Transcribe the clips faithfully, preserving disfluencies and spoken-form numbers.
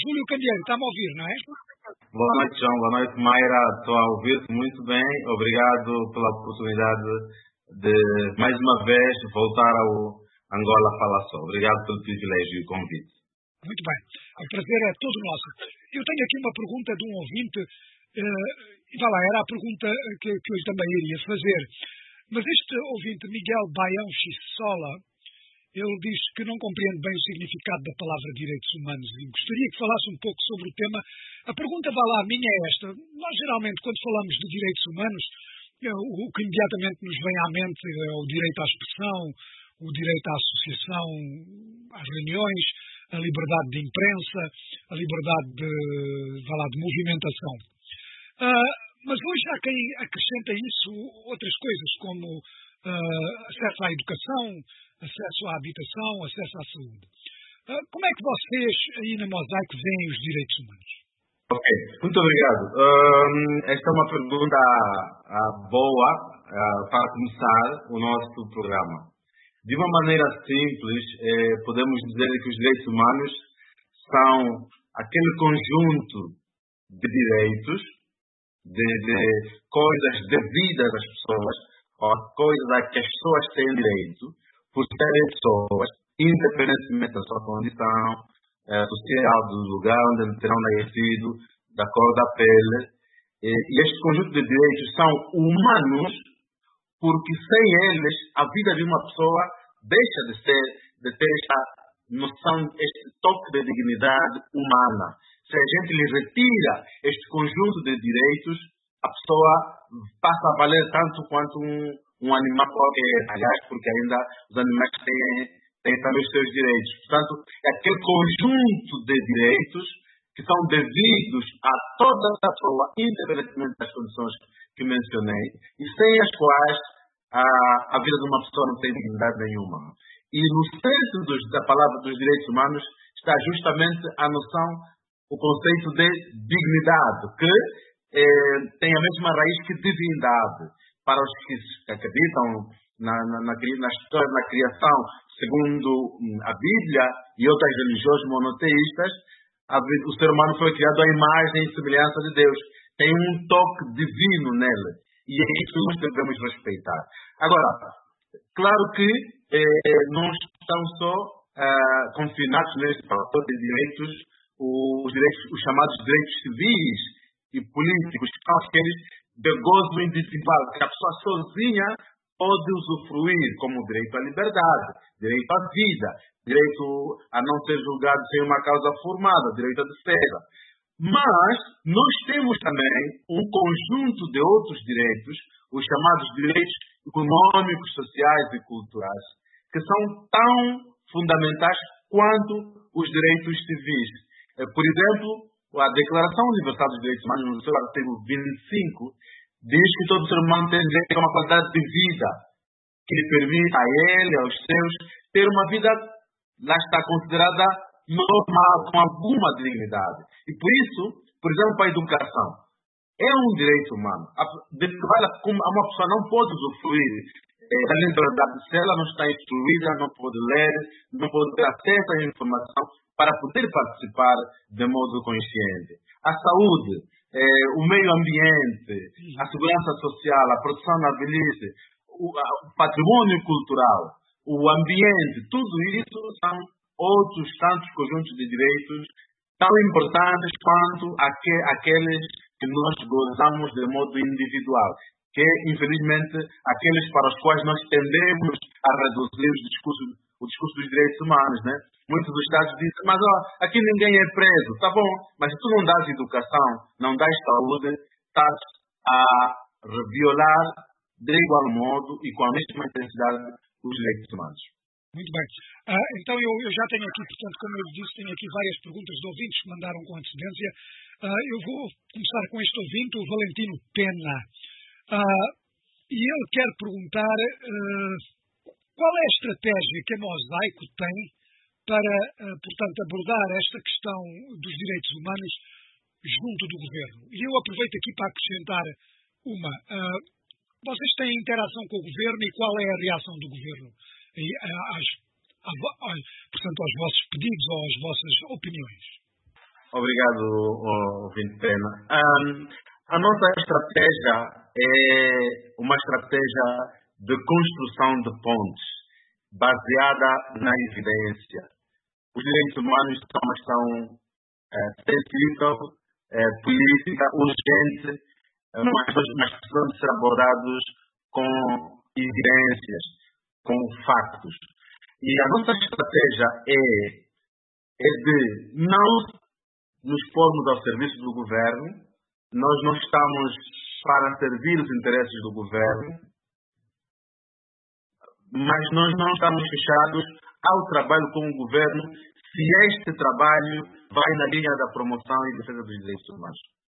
Júlio Candeeiro, está-me a ouvir, não é? Boa noite, João. Boa noite, Mayra. Estou a ouvir-te muito bem. Obrigado pela oportunidade de, mais uma vez, voltar ao Angola Fala Só. Obrigado pelo privilégio e o convite. Muito bem. O prazer é todo nosso. Eu tenho aqui uma pergunta de um ouvinte, uh, e vá lá, era a pergunta que, que eu também iria fazer. Mas este ouvinte, Miguel Baião Xissola, ele diz que não compreende bem o significado da palavra direitos humanos e gostaria que falasse um pouco sobre o tema. A pergunta, vá lá, a minha é esta. Nós, geralmente, quando falamos de direitos humanos, o que imediatamente nos vem à mente é o direito à expressão, o direito à associação, às reuniões, a liberdade de imprensa, a liberdade de, vá lá, de movimentação. Uh, mas hoje há quem acrescenta isso outras coisas, como uh, acesso à educação, acesso à habitação, acesso à saúde. Uh, como é que vocês, aí na Mosaico, veem os direitos humanos? Ok, muito obrigado. Um, esta é uma pergunta uh, boa uh, para começar o nosso programa. De uma maneira simples, eh, podemos dizer que os direitos humanos são aquele conjunto de direitos, de, de coisas devidas às pessoas, ou coisas a que as pessoas têm direito, por serem pessoas, independentemente da sua condição eh, social, do lugar onde terão nascido, da cor da pele. E, e este conjunto de direitos são humanos, porque sem eles a vida de uma pessoa deixa de ser, de ter esta noção, este toque de dignidade humana. Se a gente lhe retira este conjunto de direitos, a pessoa passa a valer tanto quanto um, um animal qualquer, aliás, porque ainda os animais têm, têm também os seus direitos. Portanto, é aquele conjunto de direitos que são devidos a toda a pessoa, independentemente das condições que mencionei, e sem as quais a, a vida de uma pessoa não tem dignidade nenhuma. E no centro dos, da palavra dos direitos humanos está justamente a noção, o conceito de dignidade, que eh, tem a mesma raiz que divindade. Para os que acreditam na, na, na, na história da criação, segundo a Bíblia e outras religiões monoteístas, a, o ser humano foi criado à imagem e semelhança de Deus. Tem um toque divino nele. E é isso que nós devemos respeitar. Agora, claro que eh, não estão só ah, confinados neste fator de direitos os, direitos, os chamados direitos civis e políticos, que são aqueles de gozo individual, que a pessoa sozinha pode usufruir, como o direito à liberdade, direito à vida, direito a não ser julgado sem uma causa formada, direito à defesa. Mas nós temos também um conjunto de outros direitos, os chamados direitos econômicos, sociais e culturais, que são tão fundamentais quanto os direitos civis. Por exemplo, a Declaração Universal dos Direitos Humanos, no seu artigo vinte e cinco, diz que todo ser humano tem direito a uma qualidade de vida que lhe permita a ele, aos seus, ter uma vida, lá está, considerada normal, com alguma dignidade. E por isso, por exemplo, a educação é um direito humano. Uma pessoa não pode usufruir da liberdade se ela não está instruída, não pode ler, não pode ter acesso à informação para poder participar de modo consciente. A saúde, eh, o meio ambiente, a segurança social, a proteção na velhice, o, a, o patrimônio cultural, o ambiente, tudo isso são outros tantos conjuntos de direitos tão importantes quanto aque, aqueles que nós gozamos de modo individual, que infelizmente aqueles para os quais nós tendemos a reduzir os discursos, o discurso dos direitos humanos, né? Muitos dos Estados dizem, mas ó, aqui ninguém é preso, tá bom, mas se tu não dás educação, não dás saúde, estás a violar de igual modo e com a mesma intensidade os direitos humanos. Muito bem. Uh, então eu, eu já tenho aqui, portanto, como eu disse, tenho aqui várias perguntas de ouvintes que mandaram com antecedência. Uh, eu vou começar com este ouvinte, o Valentino Pena. Uh, e ele quer perguntar uh, qual é a estratégia que a Mosaico tem para, uh, portanto, abordar esta questão dos direitos humanos junto do governo. E eu aproveito aqui para acrescentar uma. Uh, vocês têm interação com o governo e qual é a reação do governo? E, às, às, portanto, aos vossos pedidos ou às vossas opiniões? Obrigado, ouvinte Pena. Um, a nossa estratégia é uma estratégia de construção de pontes, baseada na evidência. Os direitos humanos são uma questão é, sensível, é, política, urgente, é, mas, mas precisam de ser abordados com evidências, com factos. E a nossa estratégia é, é de não nos pormos ao serviço do governo. Nós não estamos para servir os interesses do governo, mas nós não estamos fechados ao trabalho com o governo se este trabalho vai na linha da promoção e defesa dos direitos humanos.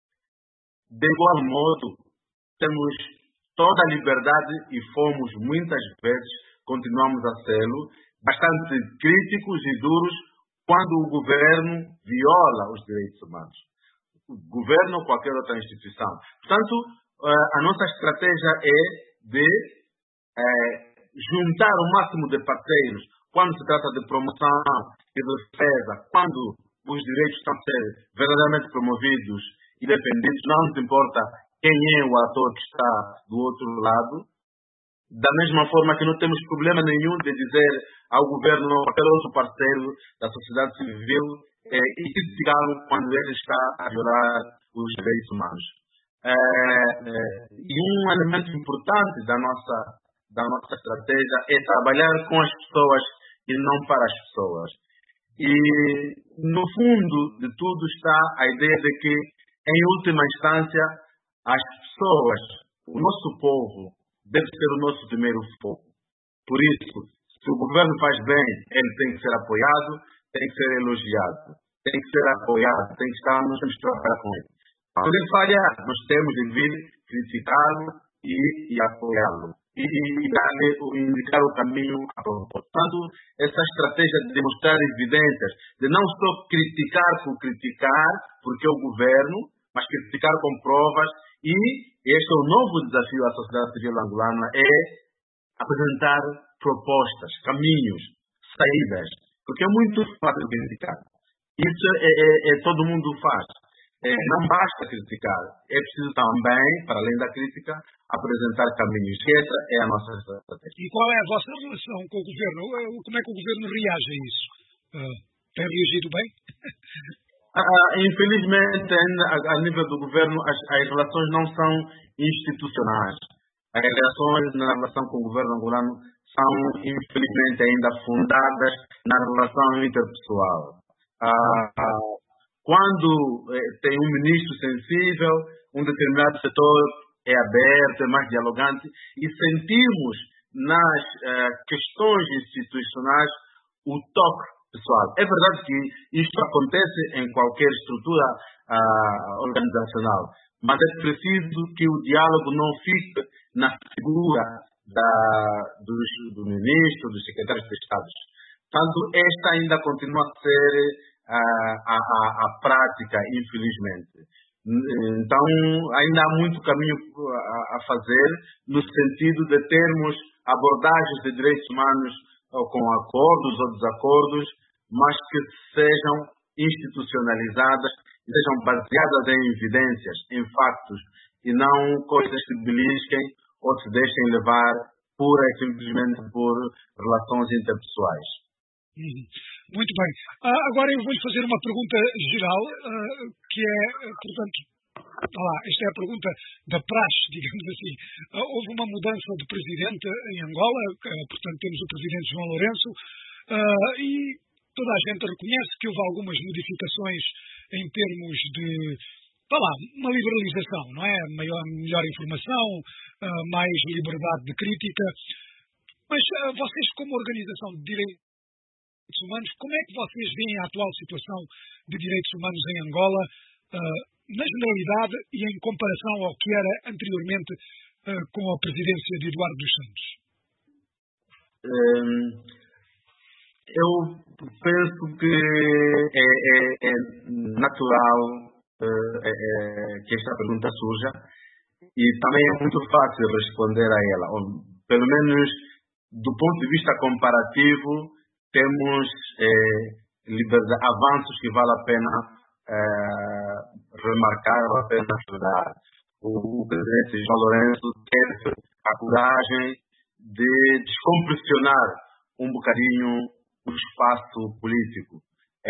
De igual modo, temos toda a liberdade e fomos muitas vezes, continuamos a sê-lo, bastante críticos e duros quando o governo viola os direitos humanos. O governo ou qualquer outra instituição. Portanto, a nossa estratégia é de é, juntar o máximo de parceiros quando se trata de promoção e de defesa, quando os direitos estão a ser verdadeiramente promovidos e defendidos, não nos importa quem é o ator que está do outro lado. Da mesma forma que não temos problema nenhum de dizer ao governo ou a qualquer outro parceiro da sociedade civil é, e criticá-lo quando ele está a violar os direitos humanos. É, é, e um elemento importante da nossa, da nossa estratégia é trabalhar com as pessoas e não para as pessoas. E, no fundo de tudo está a ideia de que, em última instância, as pessoas, o nosso povo, deve ser o nosso primeiro foco. Por isso, se o governo faz bem, ele tem que ser apoiado, tem que ser elogiado, tem que ser apoiado, tem que estar, nós temos que trabalhar com ele. Quando ele falhar, nós temos de vir criticá-lo e, e apoiá-lo. E, e dar-lhe, indicar o caminho a propósito. Portanto, essa estratégia de demonstrar evidências, de não só criticar por criticar, porque é o governo, mas criticar com provas, e este é o novo desafio à sociedade civil angolana, é apresentar propostas, caminhos, saídas, porque é muito fácil criticar. Isso é, é, é todo mundo faz. É, não basta criticar, é preciso também, para além da crítica, apresentar caminhos. E essa é a nossa estratégia. E qual é a vossa relação com o governo? Como é que o governo reage a isso? Uh, tem reagido bem? Uh, infelizmente, ainda a, a nível do governo, as, as relações não são institucionais. As relações na relação com o governo angolano são, infelizmente, ainda fundadas na relação interpessoal. Uh, uh, quando eh, tem um ministro sensível, um determinado setor é aberto, é mais dialogante, e sentimos nas uh, questões institucionais o toque pessoal. É verdade que isto acontece em qualquer estrutura uh, organizacional, mas é preciso que o diálogo não fique na figura da, dos, do ministro, dos secretários de Estado. Portanto, esta ainda continua a ser uh, a, a, a prática, infelizmente. Então, ainda há muito caminho a, a fazer no sentido de termos abordagens de direitos humanos com acordos ou desacordos, mas que sejam institucionalizadas e sejam baseadas em evidências, em factos, e não coisas que belisquem ou se deixem levar pura e simplesmente por relações interpessoais. Uhum. Muito bem. Ah, agora eu vou-lhe fazer uma pergunta geral, ah, que é, portanto, lá, esta é a pergunta da praxe, digamos assim. Ah, houve uma mudança de presidente em Angola, ah, portanto temos o presidente João Lourenço, ah, e toda a gente reconhece que houve algumas modificações em termos de, vá lá, uma liberalização, não é? Maior, melhor informação, ah, mais liberdade de crítica. Mas ah, vocês, como organização de direitos humanos, como é que vocês veem a atual situação de direitos humanos em Angola, uh, na generalidade e em comparação ao que era anteriormente uh, com a presidência de Eduardo dos Santos? Um, eu penso que é, é, é natural uh, é, é, que esta pergunta surja e também é muito fácil responder a ela, ou, pelo menos do ponto de vista comparativo. Temos eh, liberdade, avanços que vale a pena eh, remarcar apenas verdade. O, o presidente João Lourenço teve a coragem de descompressionar um bocadinho o espaço político. É,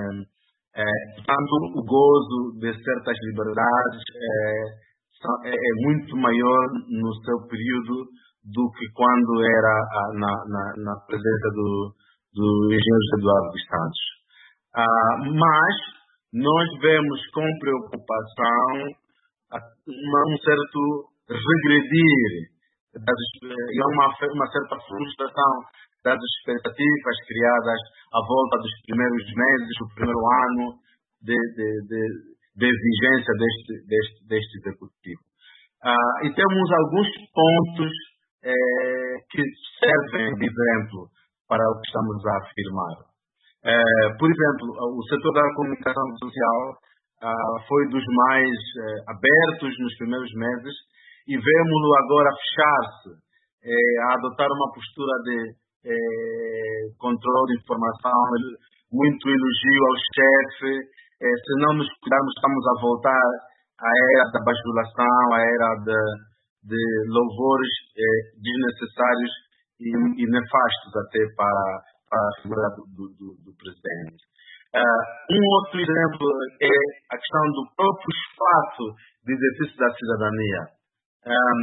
é, portanto, o gozo de certas liberdades é, é, é muito maior no seu período do que quando era na, na, na presença do, do engenheiro Eduardo dos Santos. Ah, mas nós vemos com preocupação uma, um certo regredir, das, e uma, uma certa frustração das expectativas criadas à volta dos primeiros meses, do primeiro ano de, de, de, de vigência deste, deste, deste executivo. Ah, e temos alguns pontos eh, que servem de exemplo para o que estamos a afirmar. Eh, por exemplo, o setor da comunicação social ah, foi dos mais eh, abertos nos primeiros meses e vemos-lo agora fechar-se, eh, a adotar uma postura de eh, controle de informação, muito elogio ao chefe. Eh, se não nos cuidarmos, estamos a voltar à era da bajulação, à era de, de louvores eh, desnecessários e, e nefastos até para, para a figura do, do, do presidente. Uh, um outro exemplo é a questão do próprio espaço de exercício da cidadania. Um,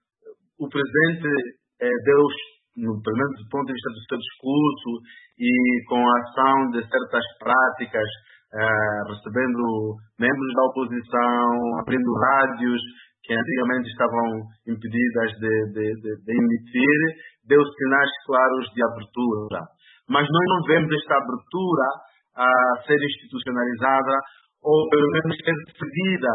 o presidente eh, deu, no, pelo menos do ponto de vista do seu discurso e com a ação de certas práticas, uh, recebendo membros da oposição, abrindo rádios que antigamente estavam impedidas de, de, de, de emitir, deu sinais claros de abertura. Mas nós não vemos esta abertura a ser institucionalizada ou pelo menos ser seguida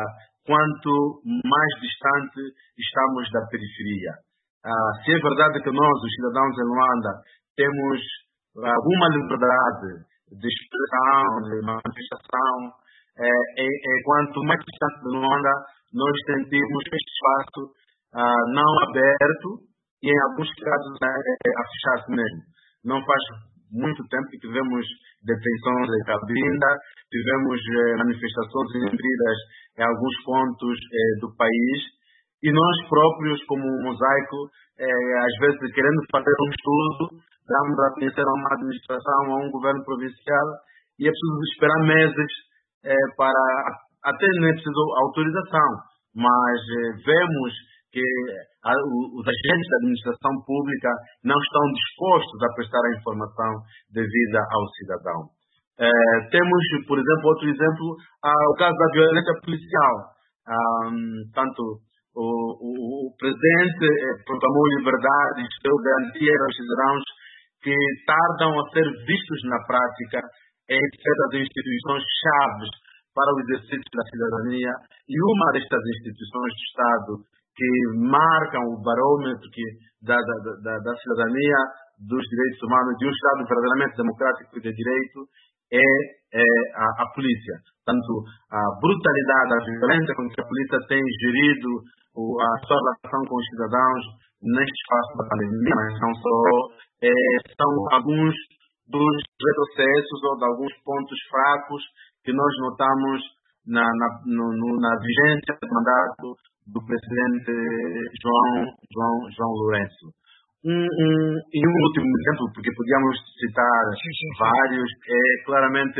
quanto mais distante estamos da periferia. Ah, se é verdade que nós, os cidadãos em Luanda, temos alguma liberdade de expressão, de manifestação, é, é, é quanto mais distante de Luanda nós sentimos este espaço ah, não aberto e em alguns casos é, é, a fechar-se mesmo. Não faz muito tempo que tivemos detenções em Cabinda, tivemos eh, manifestações indefinidas em alguns pontos eh, do país e nós próprios, como um mosaico, eh, às vezes querendo fazer um estudo, damos a conhecer a uma administração, a um governo provincial e é preciso esperar meses eh, para, até nem é preciso autorização, mas eh, vemos que a, os agentes da administração pública não estão dispostos a prestar a informação devida ao cidadão. Eh, temos, por exemplo, outro exemplo, ah, o caso da violência policial. Ah, tanto o, o, o presidente eh, proclamou liberdade e deu garantia aos cidadãos que tardam a ser vistos na prática em certas instituições chaves para o exercício da cidadania, e uma destas instituições do Estado que marcam o barômetro que, da, da, da, da cidadania, dos direitos humanos, de um Estado verdadeiramente democrático e de direito, é, é a, a polícia. Tanto a brutalidade, a violência com que a polícia tem gerido o, a sua relação com os cidadãos neste espaço da pandemia, mas não só, é, são alguns dos retrocessos ou de alguns pontos fracos que nós notamos na, na, no, no, na vigência do mandato do presidente João, João, João Lourenço. Um, um, e um último exemplo, porque podíamos citar sim, sim, sim. vários, é claramente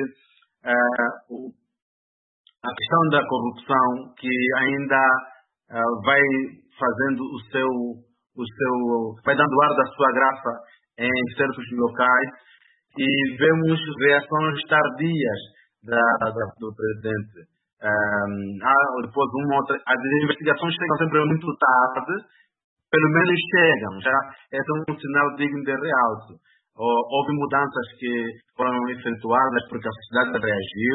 uh, a questão da corrupção, que ainda uh, vai fazendo o seu, o seu, vai dando ar da sua graça em certos locais, e vemos reações tardias da, da, do presidente. Um, há depois uma outra, as investigações chegam sempre muito tarde, pelo menos chegam, já é um sinal digno de realce. Houve mudanças que foram efetuadas porque a sociedade reagiu,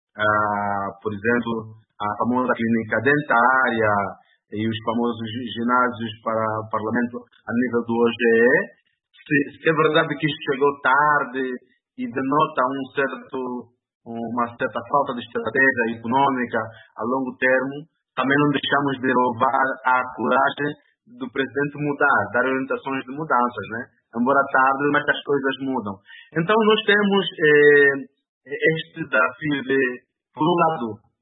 uh, por exemplo, a famosa clínica dentária e os famosos ginásios para o parlamento a nível do O G E. Se, se é verdade que isto chegou tarde e denota um certo uma certa falta de estratégia econômica a longo termo, também não deixamos de louvar a coragem do presidente mudar, dar orientações de mudanças, né? Embora tarde, mas as coisas mudam. Então nós temos eh, este desafio de, por um lado,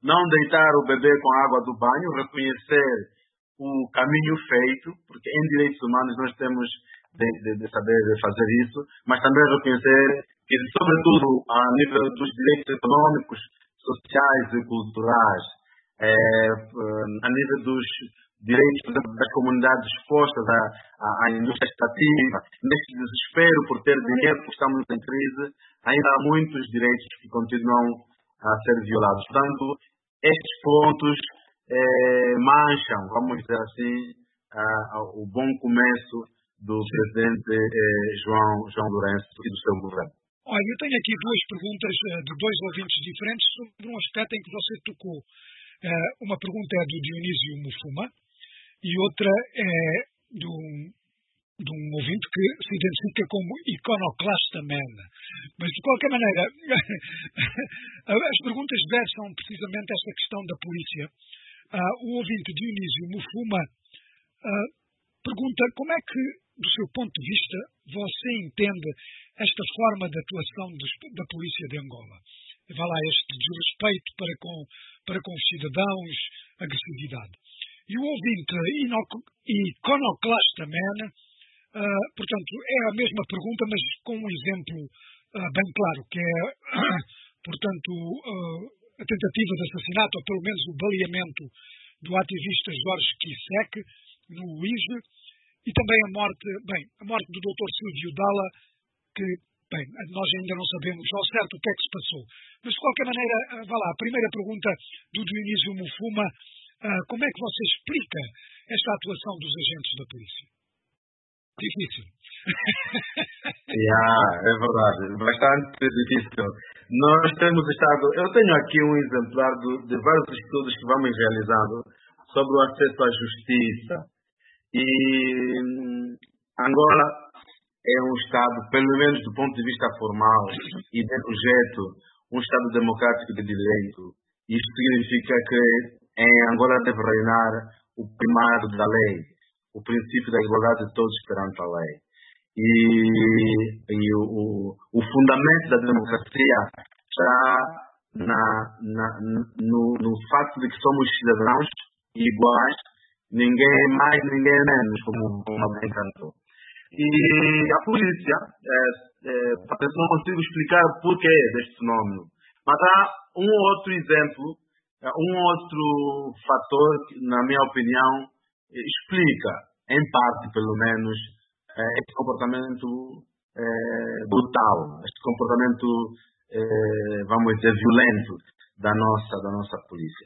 não deitar o bebê com a água do banho, reconhecer o caminho feito, porque em direitos humanos nós temos de, de, de saber fazer isso, mas também reconhecer que, sobretudo, a nível dos direitos econômicos, sociais e culturais, é, a nível dos direitos das comunidades expostas à, à, à indústria extrativa, neste desespero por ter dinheiro, porque estamos em crise, ainda há muitos direitos que continuam a ser violados. Portanto, estes pontos eh, mancham, vamos dizer assim, ah, o bom começo do presidente eh, João, João Lourenço e do seu governo. Olha, eu tenho aqui duas perguntas de dois ouvintes diferentes sobre um aspecto em que você tocou. Uma pergunta é do Dionísio Mufuma e outra é de um, de um ouvinte que se identifica como Iconoclasta Man. Mas, de qualquer maneira, as perguntas versam precisamente esta questão da polícia. Uh, o ouvinte Dionísio Mufuma uh, pergunta como é que, do seu ponto de vista, você entende esta forma de atuação dos, da polícia de Angola. Vá lá, este desrespeito para com, para com os cidadãos, agressividade. E o ouvinte Iconoclasta Man, uh, portanto, é a mesma pergunta, mas com um exemplo uh, bem claro, que é, portanto, uh, a tentativa de assassinato, ou pelo menos o baleamento do ativista Jorge Kisek, no U I S, e também a morte, bem, a morte do doutor Silvio Dalla, que, bem, nós ainda não sabemos ao certo o que é que se passou. Mas, de qualquer maneira, vá lá, a primeira pergunta do Dionísio Mufuma, uh, como é que você explica esta atuação dos agentes da polícia? Difícil. Yeah, é verdade, bastante difícil. Nós temos estado, eu tenho aqui um exemplar do, de vários estudos que vamos realizando sobre o acesso à justiça. E Angola é um Estado, pelo menos do ponto de vista formal e de projeto, um Estado democrático de direito. Isso significa que em Angola deve reinar o primário da lei, o princípio da igualdade de todos perante a lei. E, e o, o, o fundamento da democracia está na, na, no, no facto de que somos cidadãos iguais, ninguém é mais, ninguém é menos, como, como alguém cantou. E a polícia, é, é, não consigo explicar o porquê deste fenómeno, mas há um outro exemplo, um outro fator que, na minha opinião, explica, em parte pelo menos, este comportamento é, brutal, este comportamento, é, vamos dizer, violento da nossa, da nossa polícia.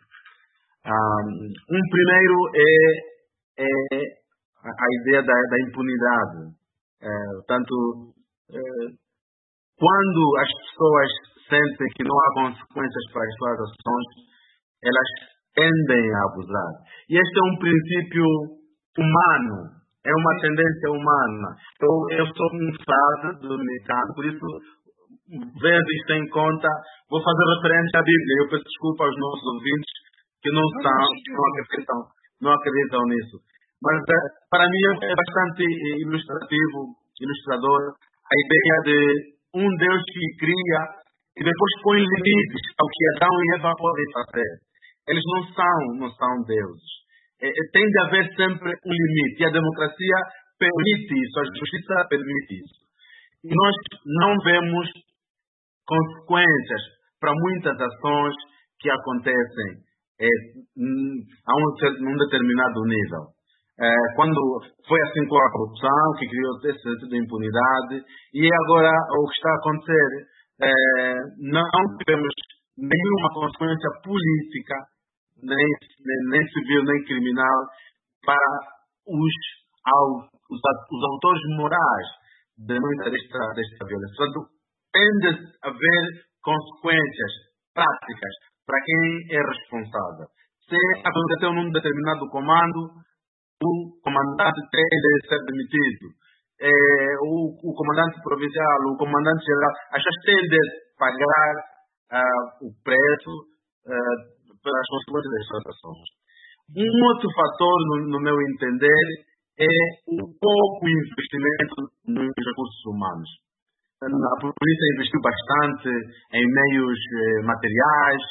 Um primeiro é, é a ideia da, da impunidade. É, portanto, é, quando as pessoas sentem que não há consequências para as suas ações, elas tendem a abusar. E este é um princípio humano, é uma tendência humana. Eu, eu sou um frade dominicano, por isso, vendo isto em conta, vou fazer referência à Bíblia. Eu peço desculpa aos nossos ouvintes que não, são, não, acreditam, não acreditam nisso. Mas, para mim, é bastante ilustrativo, ilustrador, a ideia de um Deus que cria e depois põe limites ao que Adão e Eva podem fazer. Eles não são, não são deuses. É, tem de haver sempre um limite. E a democracia permite isso, a justiça permite isso. E nós não vemos consequências para muitas ações que acontecem é, a um, um determinado nível. É, quando foi assim com a corrupção, que criou esse sentido de impunidade, e agora o que está a acontecer, é, não tivemos nenhuma consequência política, nem, nem, nem civil, nem criminal, para os, os, os autores morais de muita desta, desta violência. Portanto, tem de haver consequências práticas para quem é responsável. Se aconteceu num determinado comando, o comandante tem de ser demitido. É, o, o comandante provincial, o comandante geral, as pessoas têm de pagar uh, o preço uh, pelas consequências das suas ações. Um outro fator, no, no meu entender, é o pouco investimento nos recursos humanos. A polícia investiu bastante em meios eh, materiais,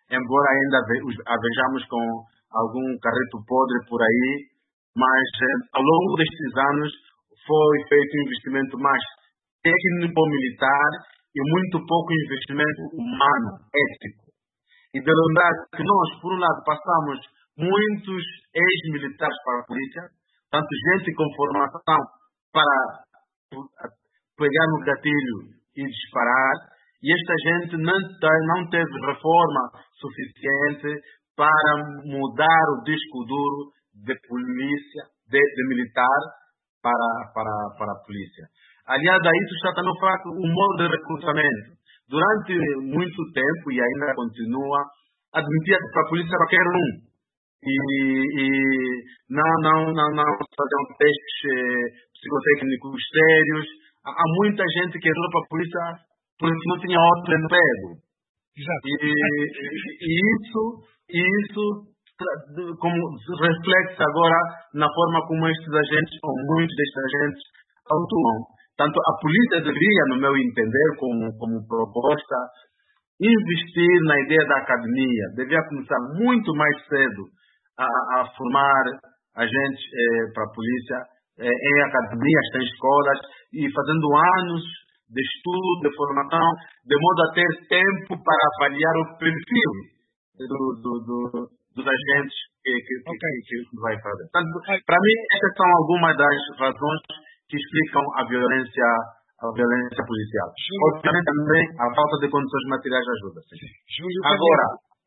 embora ainda a vejamos com algum carreto podre por aí, mas ao longo destes anos foi feito um investimento mais técnico-militar e muito pouco investimento humano, ético. E de lembrar que nós, por um lado, passamos muitos ex-militares para a polícia, tanto gente com formação para pegar no gatilho e disparar, e esta gente não, não teve reforma suficiente para mudar o disco duro de polícia, de, de militar para, para, para a polícia. Aliás, a isso está também o fato, o modo de recrutamento. Durante muito tempo, e ainda continua, admitia que para a polícia qualquer um. E, e não, não, não, não faziam testes eh, psicotécnicos sérios. Há, há muita gente que entrou para a polícia porque não tinha outro emprego. Exato. E, e isso, isso como reflete agora na forma como estes agentes, ou muitos destes agentes, atuam. Tanto a polícia deveria, no meu entender, como, como proposta, investir na ideia da academia. Devia começar muito mais cedo a, a formar agentes eh, para a polícia eh, em academias, em escolas, e fazendo anos de estudo, de formação, de modo a ter tempo para avaliar o perfil do, do, do, dos agentes que, que, okay. que, que vai fazer. Portanto, para mim, essas são algumas das razões que explicam a violência, a violência policial. Júlio, obviamente também a falta de condições materiais ajuda. Sim. Júlio, agora,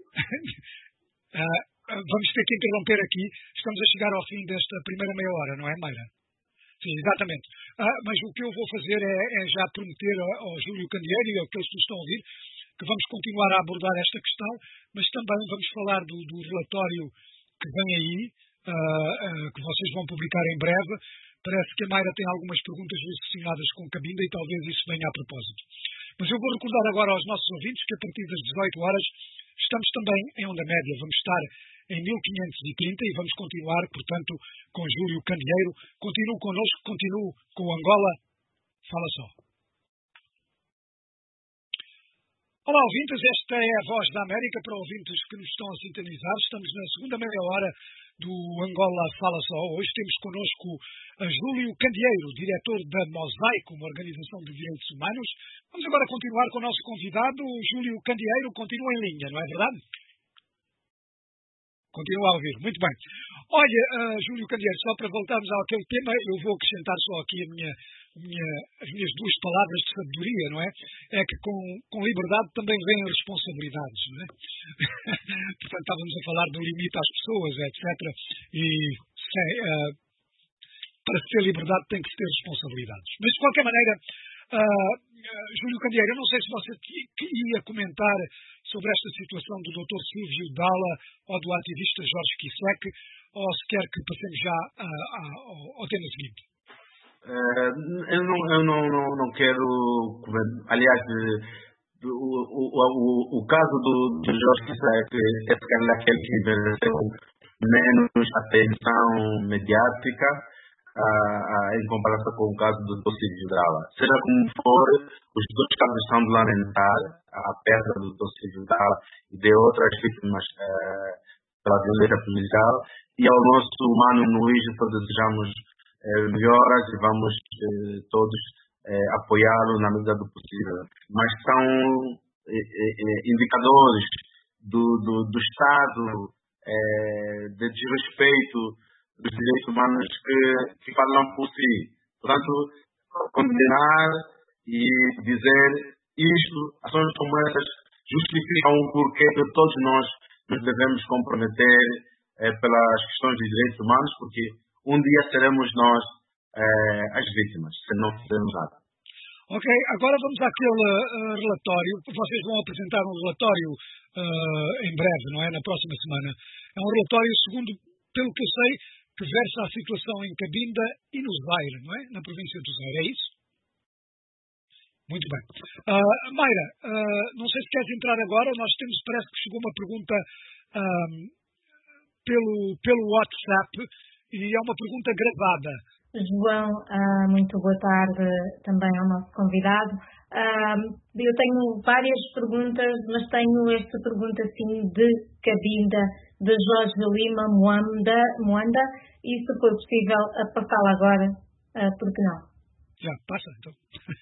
uh, vamos ter que interromper aqui. Estamos a chegar ao fim desta primeira meia hora, não é, Mayra? Sim, exatamente. Uh, mas o que eu vou fazer é, é já prometer ao, ao Júlio Candeeiro e àqueles que estão a ouvir que vamos continuar a abordar esta questão, mas também vamos falar do, do relatório que vem aí, uh, uh, que vocês vão publicar em breve. Parece que a Mayra tem algumas perguntas relacionadas com Cabinda e talvez isso venha a propósito. Mas eu vou recordar agora aos nossos ouvintes que a partir das dezoito horas estamos também em Onda Média. Vamos estar em mil quinhentos e trinta e vamos continuar, portanto, com Júlio Candeeiro. Continuo connosco, continuo com o Angola. Fala só. Olá, ouvintes. Esta é a Voz da América para ouvintes que nos estão a sintonizar. Estamos na segunda meia hora do Angola Fala Só. Hoje temos connosco a Júlio Candeeiro, diretor da Mosaico, uma organização de direitos humanos. Vamos agora continuar com o nosso convidado, Júlio Candeeiro. Continua em linha, não é verdade? Continua a ouvir. Muito bem. Olha, uh, Júlio Candeeiro, só para voltarmos àquele tema, eu vou acrescentar só aqui a minha, minha, as minhas duas palavras de sabedoria, não é? É que com, com liberdade também vêm responsabilidades, não é? Portanto, estávamos a falar do limite às pessoas, etcétera. E sem, uh, para se ter liberdade tem que se ter responsabilidades. Mas, de qualquer maneira, uh, uh, Júlio Candeeiro, eu não sei se você ia comentar sobre esta situação do doutor Silvio Dalla ou do ativista Jorge Kisek, ou se quer que passemos já a, a, ao, ao tema seguinte? Uh, eu não, eu não, não, não quero... Aliás, o, o, o, o caso do, do Jorge Kisek é aquele que mereceu menos atenção mediática uh, uh, em comparação com o caso do doutor Silvio Dalla. Seja como for, os dois casos são de lamentar, a perda do doutor Silvio Dalla e de outras vítimas uh, pela violência policial, e ao nosso Mano Luís só desejamos eh, melhoras e vamos eh, todos eh, apoiá-lo na medida do possível. Mas são eh, eh, indicadores do, do, do Estado eh, de desrespeito dos direitos humanos que, que falam por si. Portanto, condenar e dizer isto, ações como essas, justificam o porquê de todos nós nos devemos comprometer eh, pelas questões de direitos humanos, porque um dia seremos nós eh, as vítimas, se não fizermos nada. Ok, agora vamos àquele uh, relatório. Vocês vão apresentar um relatório uh, em breve, não é? Na próxima semana. É um relatório, segundo, pelo que eu sei, que versa a situação em Cabinda e no Zaire, não é? Na província do Zaire, é isso? Muito bem. Uh, Mayra, uh, não sei se queres entrar agora. Nós temos, parece que chegou uma pergunta um, pelo, pelo WhatsApp e é uma pergunta gravada. João, uh, muito boa tarde também ao nosso convidado. Uh, eu tenho várias perguntas, mas tenho esta pergunta assim de Cabinda, de Jorge Lima Moanda, Moanda e se for possível a passá-la agora, uh, por que não? Já, passa então.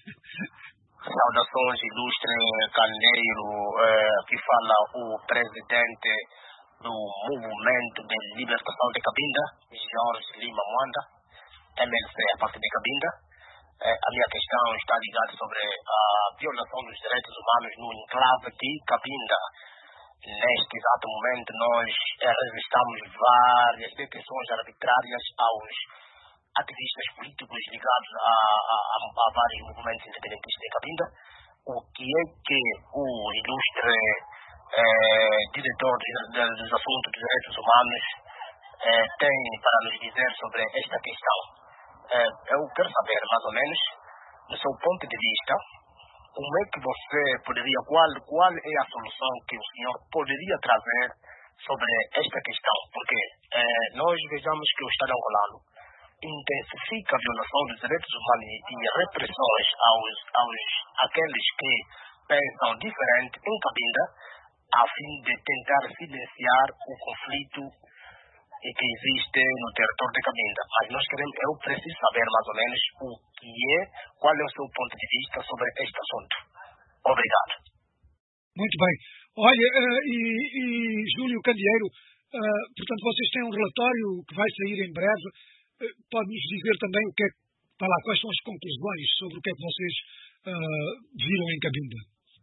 Saudações, ilustre Candeiro, eh, aqui fala o presidente do Movimento de Libertação de Cabinda, Jorge Lima Moanda, M L C a partir de Cabinda. Eh, a minha questão está ligada sobre a violação dos direitos humanos no enclave de Cabinda. Neste exato momento, nós eh, registramos várias detenções arbitrárias aos ativistas políticos ligados a, a, a vários movimentos independentistas de Cabinda. O que é que o ilustre eh, diretor de, de, dos assuntos dos direitos humanos eh, tem para nos dizer sobre esta questão? Eh, eu quero saber, mais ou menos, do seu ponto de vista, como é que você poderia, qual, qual é a solução que o senhor poderia trazer sobre esta questão? Porque eh, nós vejamos que o Estado angolano intensifica a violação dos direitos humanos e repressões aos, aos aqueles que pensam diferente em Cabinda, a fim de tentar silenciar o conflito que existe no território de Cabinda. Mas nós queremos, eu preciso saber mais ou menos o que é, qual é o seu ponto de vista sobre este assunto. Obrigado. Muito bem. Olha, uh, e, e Júlio Candeeiro, uh, portanto, vocês têm um relatório que vai sair em breve. Uh, pode-nos dizer também o que é, tá lá, quais são as conclusões sobre o que é que vocês uh, viram em Cabinda?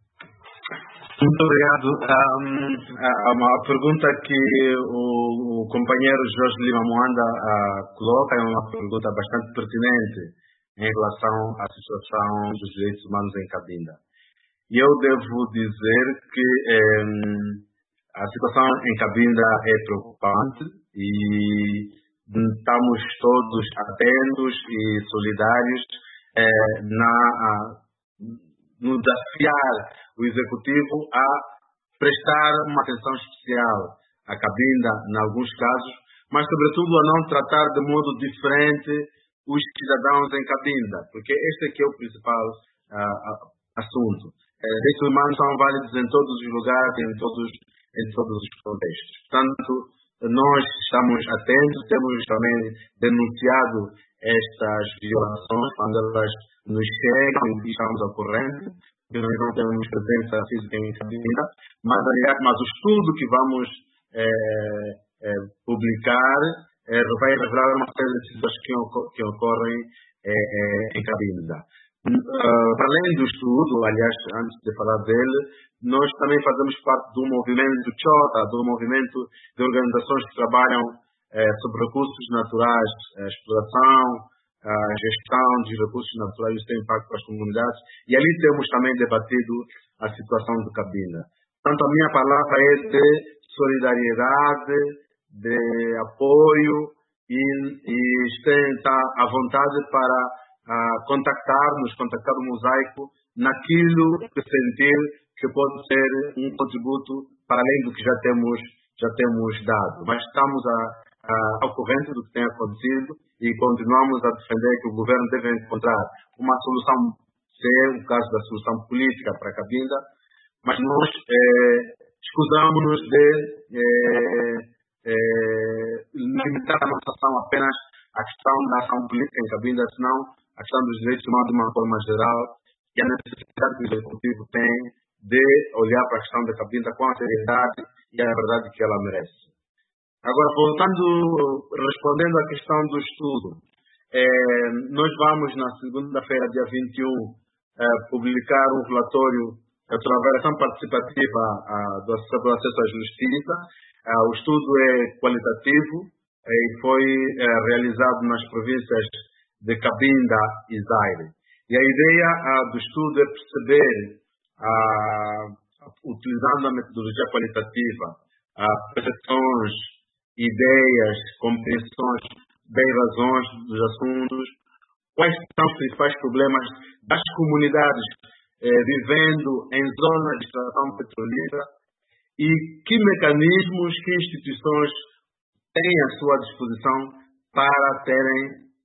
Muito obrigado. Um, a, a pergunta que o, o companheiro Jorge Lima Moanda uh, coloca é uma pergunta bastante pertinente em relação à situação dos direitos humanos em Cabinda. E eu devo dizer que um, a situação em Cabinda é preocupante e estamos todos atentos e solidários eh, na, no desafiar o Executivo a prestar uma atenção especial à Cabinda, em alguns casos, mas sobretudo a não tratar de modo diferente os cidadãos em Cabinda, porque este aqui é o principal uh, assunto. Eh, direitos humanos são válidos em todos os lugares, em todos, em todos os contextos. Portanto, nós estamos atentos, temos também denunciado estas violações quando elas nos chegam e estamos ocorrendo, porque nós não temos presença física em Cabinda, mas, aliás, mas o estudo que vamos eh, eh, publicar eh, vai revelar uma série de situações que, que ocorrem eh, eh, em Cabinda. Uh, para além do estudo, aliás, antes de falar dele, nós também fazemos parte do movimento Chota, do movimento de organizações que trabalham eh, sobre recursos naturais, a exploração, a gestão de recursos naturais, isso tem impacto para as comunidades, e ali temos também debatido a situação de Cabinda. Portanto, a minha palavra é de solidariedade, de apoio e, e está à vontade para Uh, contactar-nos, contactar o Mosaico naquilo que sentir que pode ser um contributo para além do que já temos, já temos dado. Mas estamos a, a, ao corrente do que tem acontecido e continuamos a defender que o governo deve encontrar uma solução, se é o caso da solução política para Cabinda, mas nós eh, escusamos-nos de eh, eh, limitar a nossa ação apenas à questão da ação política em Cabinda, senão a questão dos direitos humanos de uma forma geral e a necessidade que o Executivo tem de olhar para a questão da Cabinda com a seriedade e a verdade que ela merece. Agora, voltando, respondendo à questão do estudo, eh, nós vamos na segunda-feira, dia vinte e um, eh, publicar um relatório sobre a avaliação participativa ah, do acesso à justiça. Ah, o estudo é qualitativo eh, e foi eh, realizado nas províncias de Cabinda e Zaire. E a ideia ah, do estudo é perceber, ah, utilizando a metodologia qualitativa, ah, percepções, ideias, compreensões, bem razões dos assuntos, quais são os principais problemas das comunidades eh, vivendo em zonas de extração petrolífera e que mecanismos, que instituições têm à sua disposição para terem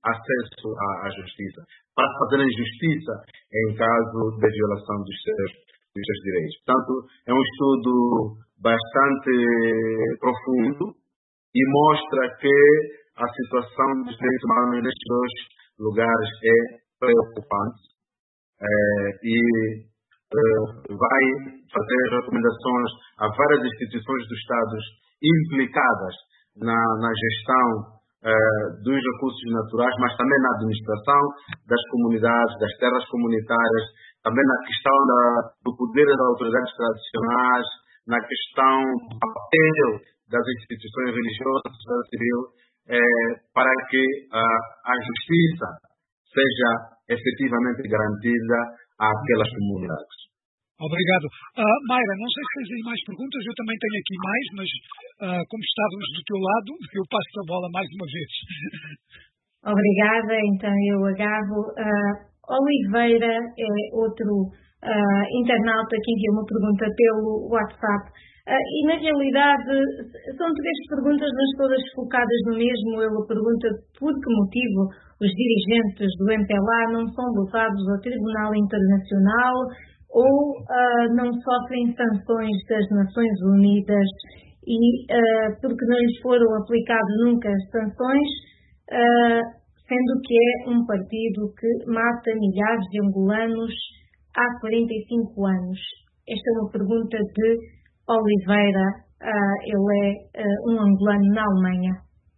acesso à, à justiça, para fazerem justiça em caso de violação dos seus, dos seus direitos. Portanto, é um estudo bastante profundo e mostra que a situação dos direitos humanos nestes dois lugares é preocupante eh, e eh, vai fazer recomendações a várias instituições dos Estados implicadas na, na gestão eh, dos recursos naturais, mas também na administração das comunidades, das terras comunitárias, também na questão da, do poder das autoridades tradicionais, na questão do papel das instituições religiosas, da sociedade civil, eh, para que uh, a justiça seja efetivamente garantida àquelas comunidades. Obrigado. Uh, Mayra, não sei se tens aí mais perguntas, eu também tenho aqui mais, mas uh, como estávamos do teu lado, eu passo a bola mais uma vez. Obrigada, então eu agarro. Uh, Oliveira é outro uh, internauta que enviou uma pergunta pelo WhatsApp. Uh, e na realidade são três perguntas, mas todas focadas no mesmo. Ele pergunta por que motivo os dirigentes do M P L A não são levados ao Tribunal Internacional ou uh, não sofrem sanções das Nações Unidas e uh, porque não lhes foram aplicadas nunca as sanções, uh, sendo que é um partido que mata milhares de angolanos há quarenta e cinco anos. Esta é uma pergunta de Oliveira, uh, ele é uh, um angolano na Alemanha.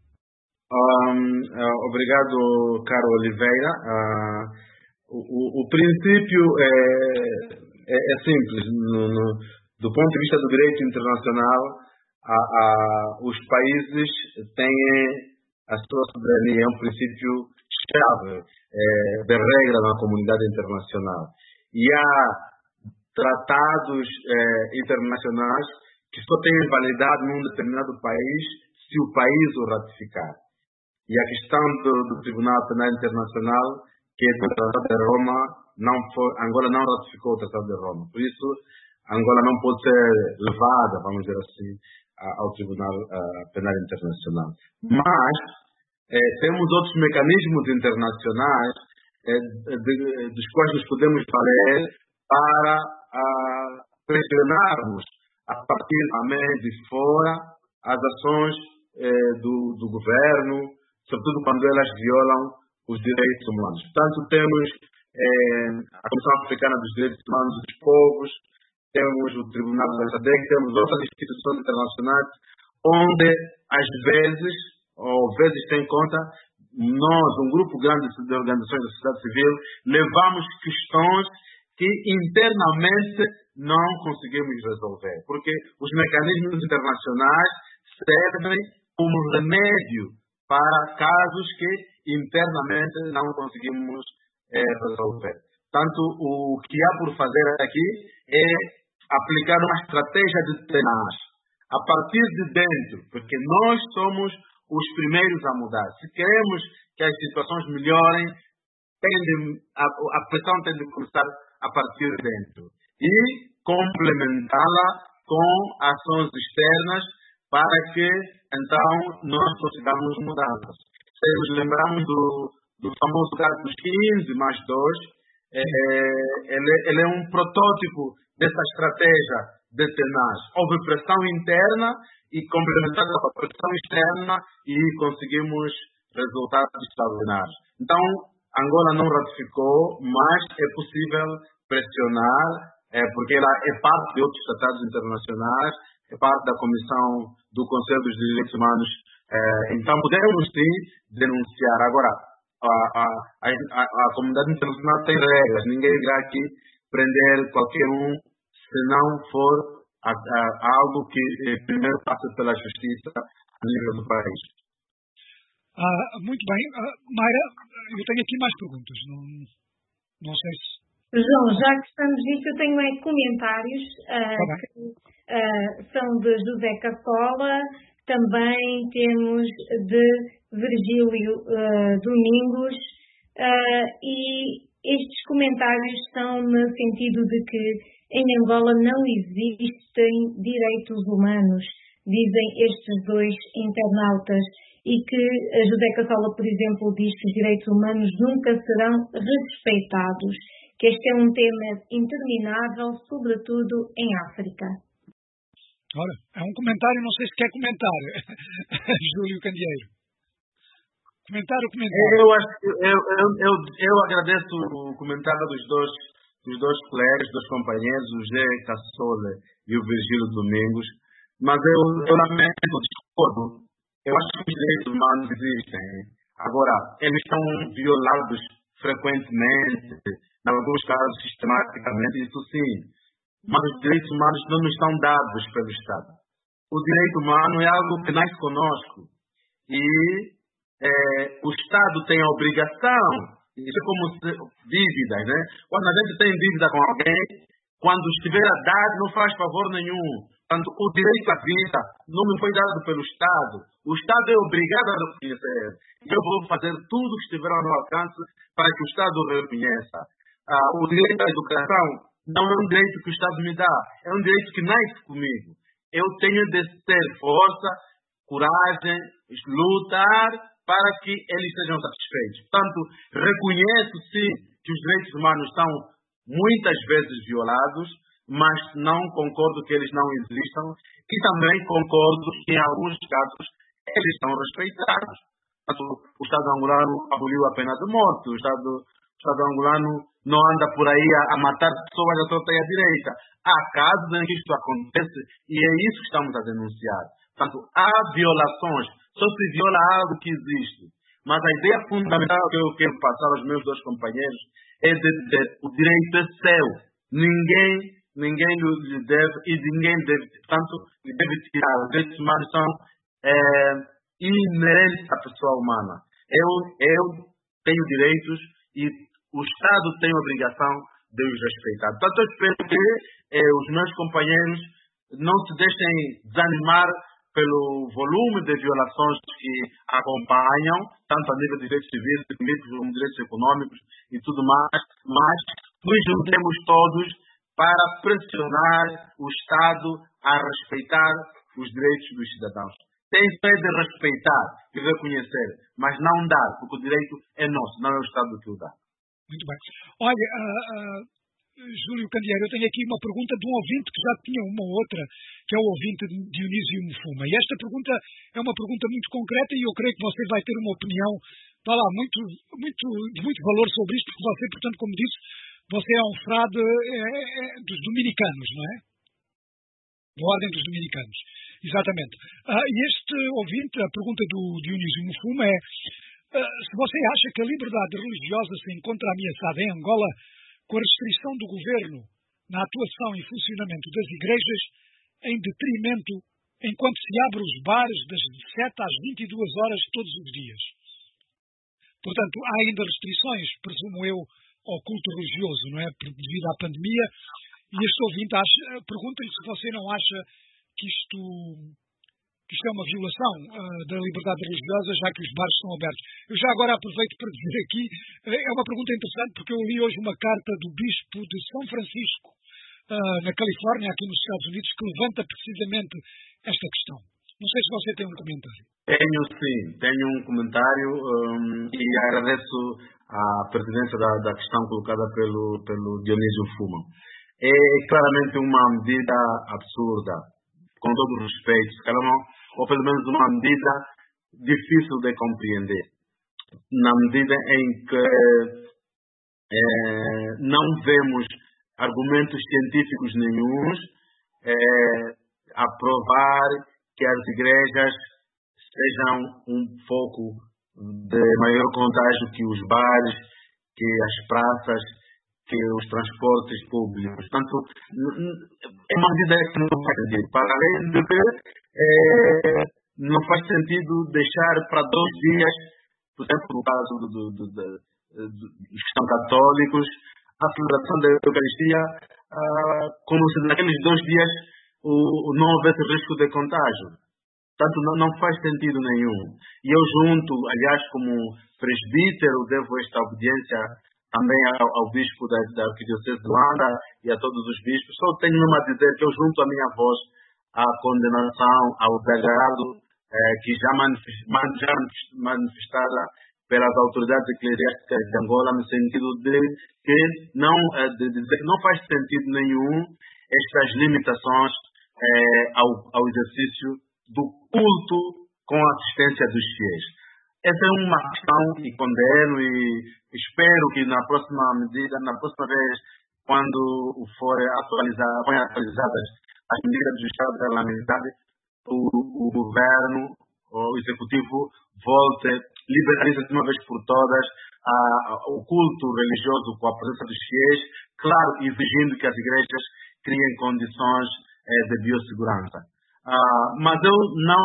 Um, uh, obrigado, caro Oliveira. Uh, o, o, o princípio é, é, é simples. No, no, do ponto de vista do direito internacional, a, a, os países têm a sua soberania, é um princípio chave é, de regra na comunidade internacional. E há tratados eh, internacionais que só têm validade num determinado país se o país o ratificar. E a questão do, do Tribunal Penal Internacional, que é do Tratado de Roma, não foi, Angola não ratificou o Tratado de Roma. Por isso, Angola não pode ser levada, vamos dizer assim, ao Tribunal uh, Penal Internacional. Mas eh, temos outros mecanismos internacionais eh, de, de, dos quais nos podemos valer para uh, pressionarmos a partir também de fora as ações eh, do, do governo, sobretudo quando elas violam os direitos humanos. Portanto, temos eh, a Comissão Africana dos Direitos Humanos dos Povos, temos o Tribunal da S A D C, temos outras instituições internacionais, onde, às vezes, ou vezes sem conta, nós, um grupo grande de organizações da sociedade civil, levamos questões que internamente não conseguimos resolver, porque os mecanismos internacionais servem como remédio para casos que internamente não conseguimos eh, resolver. Portanto, o que há por fazer aqui é aplicar uma estratégia de tenaz, a partir de dentro, porque nós somos os primeiros a mudar. Se queremos que as situações melhorem, tem de, a, a pressão tem de começar a partir de dentro e complementá-la com ações externas para que, então, nós consigamos mudanças. Se nos lembramos do, do famoso caso dos quinze mais dois, é, ele, ele é um protótipo dessa estratégia de tenaz. Houve pressão interna e complementada com a pressão externa e conseguimos resultados extraordinários. Então, Angola não ratificou, mas é possível pressionar, é, porque ela é parte de outros tratados internacionais, é parte da Comissão do Conselho dos Direitos Humanos. É, então, podemos sim denunciar. Agora, a, a, a, a comunidade internacional tem regras. Ninguém irá aqui prender qualquer um se não for a, a, algo que eh, primeiro passa pela justiça a nível do país. Ah, muito bem. Ah, Mayra, eu tenho aqui mais perguntas. Não, não sei se... João, já que estamos nisso, eu tenho aí comentários uh, tá que uh, são de José Cassola, também temos de Virgílio uh, Domingos, uh, e estes comentários são no sentido de que em Angola não existem direitos humanos. dizem estes dois internautas, e que a José Cassola, por exemplo, diz que os direitos humanos nunca serão respeitados, que este é um tema interminável, sobretudo em África. Ora, é um comentário, não sei se quer comentar, Júlio Candeeiro. Comentar o comentário. Eu, acho, eu, eu, eu, eu agradeço o comentário dos dois, dos dois colegas, dos companheiros, o José Cassola e o Virgílio Domingos, mas eu, eu lamento, discordo. Eu acho que os direitos humanos existem. Agora, eles são violados frequentemente, em alguns casos sistematicamente, isso sim. Mas os direitos humanos não nos são dados pelo Estado. O direito humano é algo que nasce conosco. E é, o Estado tem a obrigação, isso é como dívidas, né? Quando a gente tem dívida com alguém, quando estiver a dar, não faz favor nenhum. Portanto, o direito à vida não me foi dado pelo Estado. O Estado é obrigado a reconhecer. Eu vou fazer tudo o que estiver ao meu alcance para que o Estado o reconheça. Ah, o direito à educação não é um direito que o Estado me dá, é um direito que nasce comigo. Eu tenho de ter força, coragem, lutar para que eles sejam satisfeitos. Portanto, reconheço sim que os direitos humanos são muitas vezes violados, mas não concordo que eles não existam e também concordo que em alguns casos eles são respeitados. Portanto, o Estado angolano aboliu a pena de morte, o Estado, o Estado angolano não anda por aí a, a matar pessoas à torta e à direita. Há casos em que isto acontece e é isso que estamos a denunciar. Portanto, há violações, só se viola algo que existe. Mas a ideia fundamental que eu quero passar aos meus dois companheiros é de dizer o direito é seu. Ninguém, ninguém lhe deve e ninguém deve, portanto, lhe deve tirar. Os direitos humanos são é, inerentes à pessoa humana. Eu, eu tenho direitos e o Estado tem a obrigação de os respeitar. Portanto, eu espero que eh, os meus companheiros não se deixem desanimar pelo volume de violações que acompanham, tanto a nível de direitos civis, políticos, como direitos econômicos e tudo mais, mas nos juntemos todos para pressionar o Estado a respeitar os direitos dos cidadãos. Tem fé de respeitar e reconhecer, mas não dar, porque o direito é nosso, não é o Estado que o dá. Muito bem. Olha, uh, uh, Júlio Candeeiro, eu tenho aqui uma pergunta de um ouvinte que já tinha uma outra, que é o ouvinte de Dionísio Mufuma. E esta pergunta é uma pergunta muito concreta e eu creio que você vai ter uma opinião, vá lá, muito, muito, de muito valor sobre isto, porque você, portanto, como disse, você é um frade é, é, dos dominicanos, não é? Da Ordem dos Dominicanos. Exatamente. Uh, e este ouvinte, a pergunta do Dionísio Mufuma é Uh, se você acha que a liberdade religiosa se encontra ameaçada em Angola com a restrição do governo na atuação e funcionamento das igrejas em detrimento enquanto se abre os bares das dezessete às vinte e duas horas todos os dias. Portanto, há ainda restrições, presumo eu, ao culto religioso, não é? Devido à pandemia. E este ouvinte acha, pergunta-lhe se você não acha que isto... que isto é uma violação uh, da liberdade religiosa, já que os bares estão abertos. Eu já agora aproveito para dizer aqui, uh, é uma pergunta interessante, porque eu li hoje uma carta do Bispo de São Francisco, uh, na Califórnia, aqui nos Estados Unidos, que levanta precisamente esta questão. Não sei se você tem um comentário. Tenho sim, tenho um comentário um, e agradeço a pertinência da, da questão colocada pelo, pelo Dionísio Mufuma. É claramente uma medida absurda, com todo o respeito, ou pelo menos uma medida difícil de compreender, na medida em que eh, não vemos argumentos científicos nenhuns eh, a provar que as igrejas sejam um foco de maior contágio que os bares, que as praças, que os transportes públicos. Portanto, é uma medida que não faz sentido. Para além de que é, não faz sentido deixar para dois dias, por exemplo, no caso do, do, do, do, dos que são católicos, a celebração da Eucaristia, ah, como se naqueles dois dias o, não houvesse risco de contágio. Portanto, não, não faz sentido nenhum. E eu junto, aliás, como presbítero, devo esta obediência também ao, ao bispo da, da Arquidiocese de Luanda e a todos os bispos. Só tenho mesmo a dizer que eu junto a minha voz à condenação ao degrado eh, que já, manifest, já manifestada pelas autoridades eclesiásticas de Angola, no sentido de que não, eh, de dizer que não faz sentido nenhum estas limitações eh, ao, ao exercício do culto com a assistência dos fiéis. Essa é uma questão que condeno e espero que na próxima medida, na próxima vez, quando for atualizar, forem atualizadas as medidas do Estado parlamentar, o, o governo, o executivo, volte, liberalize de uma vez por todas a, a, o culto religioso com a presença dos fiéis, claro, exigindo que as igrejas criem condições eh, de biossegurança. Ah, mas eu não,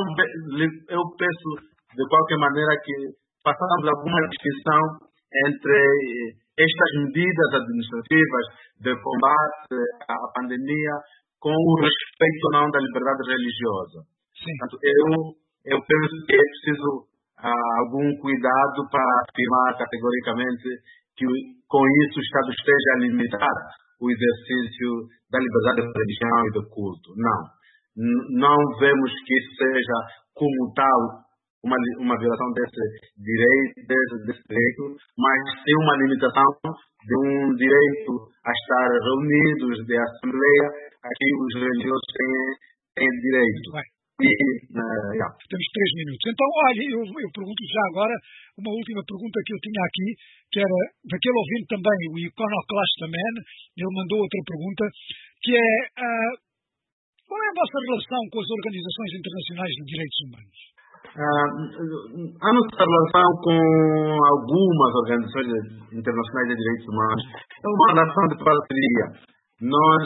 eu peço de qualquer maneira que façamos alguma distinção entre estas medidas administrativas de combate à pandemia com o respeito ou não da liberdade religiosa. Sim. Portanto, eu, eu penso que é preciso ah, algum cuidado para afirmar categoricamente que com isso o Estado esteja a limitar o exercício da liberdade de religião e do culto. Não. N- não vemos que isso seja como tal uma, uma violação desse direito, desse, desse direito, mas sim uma limitação de um direito a estar reunidos de assembleia a que os religiosos têm, têm direito. Bem, e, uh, yeah. Temos três minutos. Então, olha, eu, eu pergunto já agora uma última pergunta que eu tinha aqui, que era daquele ouvinte também, o Iconoclast Man, ele mandou outra pergunta, que é uh, qual é a vossa relação com as organizações internacionais de direitos humanos? Uh, a nossa relação com algumas organizações internacionais de direitos humanos é uma relação de parceria. Nós,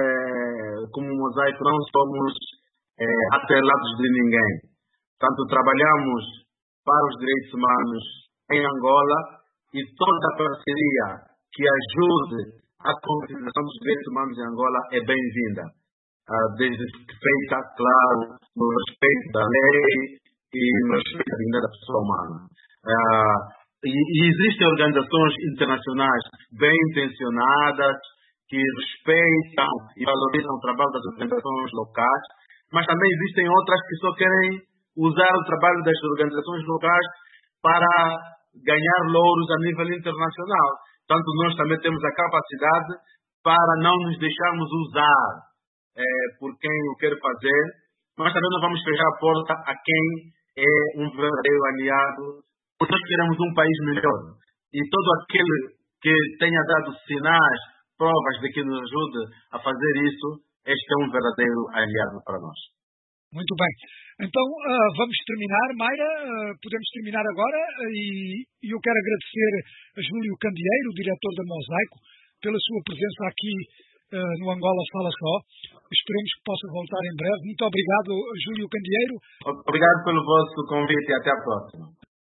eh, como Mosaico, não somos eh, atrelados de ninguém. Portanto, trabalhamos para os direitos humanos em Angola e toda a parceria que ajude à concretização dos direitos humanos em Angola é bem-vinda. Uh, desde que feita, claro, no respeito da lei e no respeito à dignidade da pessoa humana. Uh, e, e existem organizações internacionais bem intencionadas que respeitam e valorizam o trabalho das organizações locais, mas também existem outras que só querem usar o trabalho das organizações locais para ganhar louros a nível internacional. Portanto, nós também temos a capacidade para não nos deixarmos usar eh, por quem o quer fazer, mas também não vamos fechar a porta a quem é um verdadeiro aliado, porque nós queremos um país melhor. E todo aquele que tenha dado sinais, provas de que nos ajude a fazer isso, este é um verdadeiro aliado para nós. Muito bem. Então, uh, vamos terminar. Mayra, uh, podemos terminar agora e, e eu quero agradecer a Júlio Candeeiro, o diretor da Mosaico, pela sua presença aqui uh, no Angola Fala Só. Esperemos que possa voltar em breve. Muito obrigado, Júlio Candeeiro. Obrigado pelo vosso convite e até a próxima.